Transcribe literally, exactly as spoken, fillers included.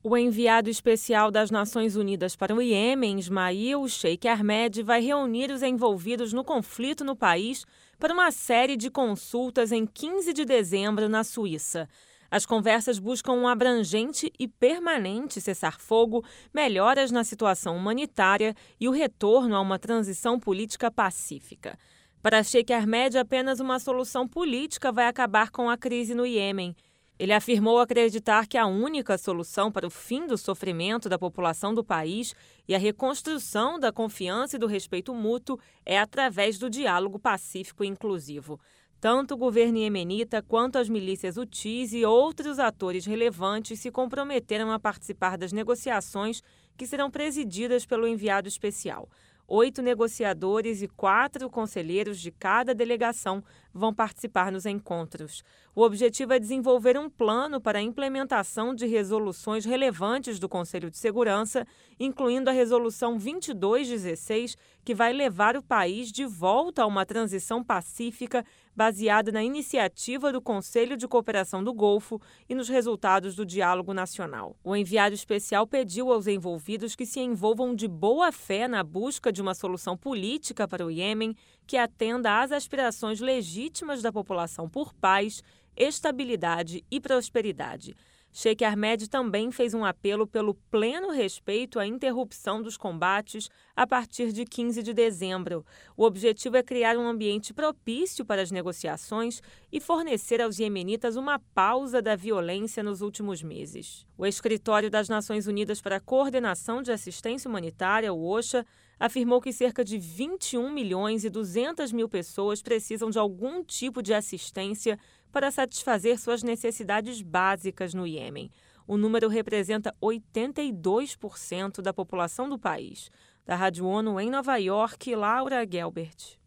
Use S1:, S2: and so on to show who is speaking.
S1: O enviado especial das Nações Unidas para o Iêmen, Ismail Sheikh Ahmed, vai reunir os envolvidos no conflito no país para uma série de consultas em quinze de dezembro na Suíça. As conversas buscam um abrangente e permanente cessar-fogo, melhoras na situação humanitária e o retorno a uma transição política pacífica. Para Sheikh Ahmed, apenas uma solução política vai acabar com a crise no Iêmen. Ele afirmou acreditar que a única solução para o fim do sofrimento da população do país e a reconstrução da confiança e do respeito mútuo é através do diálogo pacífico e inclusivo. Tanto o governo iemenita quanto as milícias hutis e outros atores relevantes se comprometeram a participar das negociações que serão presididas pelo enviado especial. Oito negociadores e quatro conselheiros de cada delegação vão participar nos encontros. O objetivo é desenvolver um plano para a implementação de resoluções relevantes do Conselho de Segurança, incluindo a Resolução vinte e dois dezesseis, que vai levar o país de volta a uma transição pacífica baseada na iniciativa do Conselho de Cooperação do Golfo e nos resultados do diálogo nacional. O enviado especial pediu aos envolvidos que se envolvam de boa fé na busca de uma solução política para o Iêmen que atenda às aspirações legítimas da população por paz, estabilidade e prosperidade. Sheikh Ahmed também fez um apelo pelo pleno respeito à interrupção dos combates a partir de quinze de dezembro. O objetivo é criar um ambiente propício para as negociações e fornecer aos iemenitas uma pausa da violência nos últimos meses. O Escritório das Nações Unidas para a Coordenação de Assistência Humanitária, o OCHA, afirmou que cerca de vinte e um milhões e duzentas mil pessoas precisam de algum tipo de assistência para satisfazer suas necessidades básicas no Iêmen. O número representa oitenta e dois por cento da população do país. Da Rádio ONU em Nova York, Laura Gelbert.